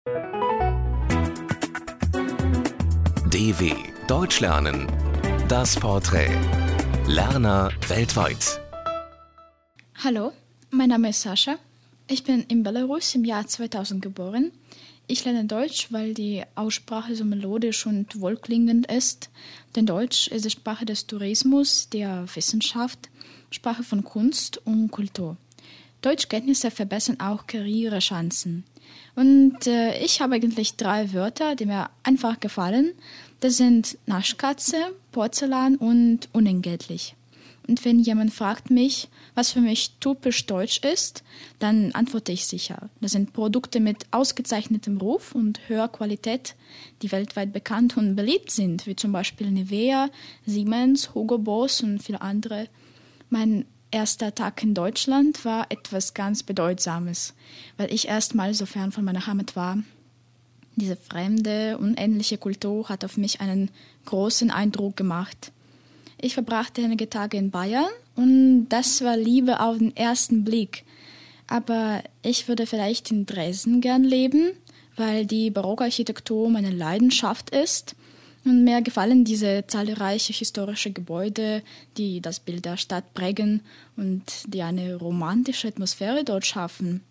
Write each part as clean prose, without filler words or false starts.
DW Deutsch lernen. Das Porträt. Lerner weltweit. Hallo, mein Name ist Sascha. Ich bin in Belarus im Jahr 2000 geboren. Ich lerne Deutsch, weil die Aussprache so melodisch und wohlklingend ist. Denn Deutsch ist die Sprache des Tourismus, der Wissenschaft, Sprache von Kunst und Kultur. Deutschkenntnisse verbessern auch Karrierechancen. Und ich habe eigentlich 3 Wörter, die mir einfach gefallen. Das sind Naschkatze, Porzellan und unentgeltlich. Und wenn jemand fragt mich, was für mich typisch deutsch ist, dann antworte ich sicher. Das sind Produkte mit ausgezeichnetem Ruf und höherer Qualität, die weltweit bekannt und beliebt sind, wie zum Beispiel Nivea, Siemens, Hugo Boss und viele andere. Mein erster Tag in Deutschland war etwas ganz Bedeutsames, weil ich erstmal so fern von meiner Heimat war. Diese fremde, unähnliche Kultur hat auf mich einen großen Eindruck gemacht. Ich verbrachte einige Tage in Bayern und das war Liebe auf den ersten Blick. Aber ich würde vielleicht in Dresden gern leben, weil die Barockarchitektur meine Leidenschaft ist. Und mir gefallen diese zahlreichen historischen Gebäude, die das Bild der Stadt prägen und die eine romantische Atmosphäre dort schaffen.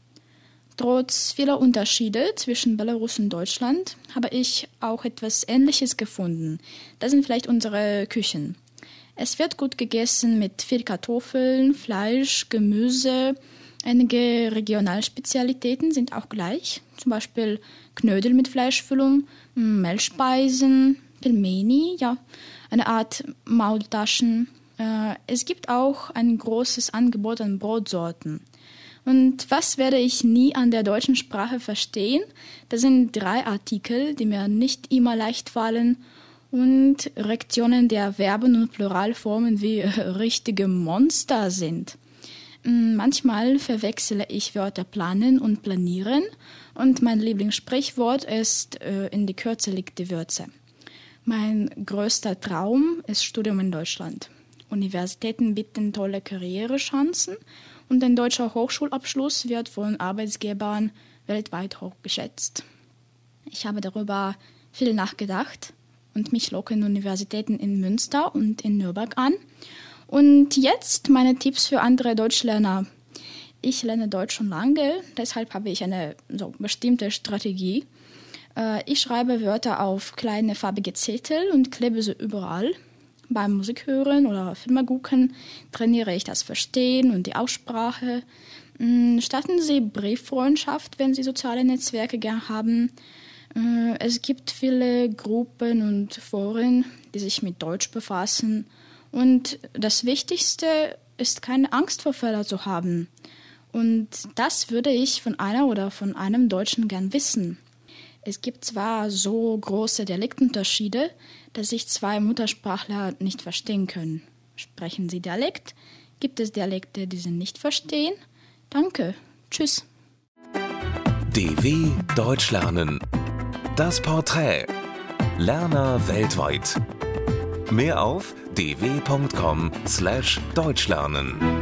Trotz vieler Unterschiede zwischen Belarus und Deutschland habe ich auch etwas Ähnliches gefunden. Das sind vielleicht unsere Küchen. Es wird gut gegessen mit viel Kartoffeln, Fleisch, Gemüse. Einige Regionalspezialitäten sind auch gleich, zum Beispiel Knödel mit Fleischfüllung, Mehlspeisen, Pelmeni, ja, eine Art Maultaschen. Es gibt auch ein großes Angebot an Brotsorten. Und was werde ich nie an der deutschen Sprache verstehen? Das sind 3 Artikel, die mir nicht immer leicht fallen und Reaktionen der Verben und Pluralformen wie richtige Monster sind. Manchmal verwechsle ich Wörter planen und planieren und mein Lieblingssprichwort ist, in die Kürze liegt die Würze. Mein größter Traum ist Studium in Deutschland. Universitäten bieten tolle Karrierechancen und ein deutscher Hochschulabschluss wird von Arbeitgebern weltweit hoch geschätzt. Ich habe darüber viel nachgedacht und mich locken Universitäten in Münster und in Nürnberg an. Und jetzt meine Tipps für andere Deutschlerner. Ich lerne Deutsch schon lange, deshalb habe ich eine bestimmte Strategie. Ich schreibe Wörter auf kleine farbige Zettel und klebe sie überall. Beim Musik hören oder Filme gucken trainiere ich das Verstehen und die Aussprache. Starten Sie Brieffreundschaft, wenn Sie soziale Netzwerke gern haben. Es gibt viele Gruppen und Foren, die sich mit Deutsch befassen. Und das Wichtigste ist, keine Angst vor Fehlern zu haben. Und das würde ich von einer oder von einem Deutschen gern wissen. Es gibt zwar so große Dialektunterschiede, dass sich 2 Muttersprachler nicht verstehen können. Sprechen Sie Dialekt? Gibt es Dialekte, die Sie nicht verstehen? Danke. Tschüss. DW Deutsch lernen. Das Porträt. Lerner weltweit. Mehr auf dw.com/deutschlernen.